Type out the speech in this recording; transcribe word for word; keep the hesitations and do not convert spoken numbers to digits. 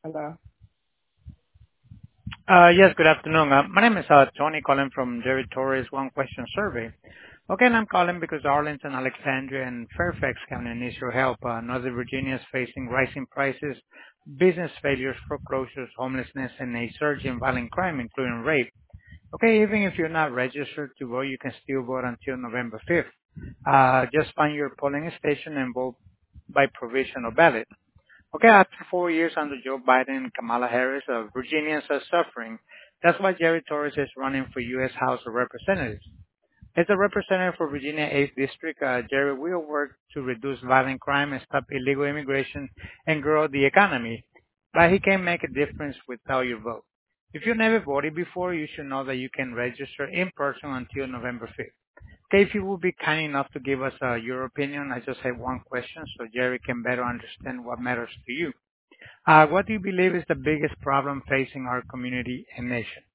Hello. Uh Yes, good afternoon. Uh My name is uh Tony calling from Jerry Torres One Question Survey. Okay, and I'm calling because Arlington, Alexandria, and Fairfax County needs your help. Uh, Northern Virginia is facing rising prices, business failures, foreclosures, homelessness, and a surge in violent crime, including rape. Okay, even if you're not registered to vote, you can still vote until November fifth. Uh, just find your polling station and vote by provisional ballot. Okay, after four years under Joe Biden and Kamala Harris, uh, Virginians are suffering. That's why Jerry Torres is running for U S. House of Representatives. As a representative for Virginia eighth District, uh, Jerry will work to reduce violent crime and stop illegal immigration and grow the economy. But he can make a difference without your vote. If you never voted before, you should know that you can register in person until November fifth. Okay, if you would be kind enough to give us uh, your opinion, I just have one question so Jerry can better understand what matters to you. Uh, what do you believe is the biggest problem facing our community and nation?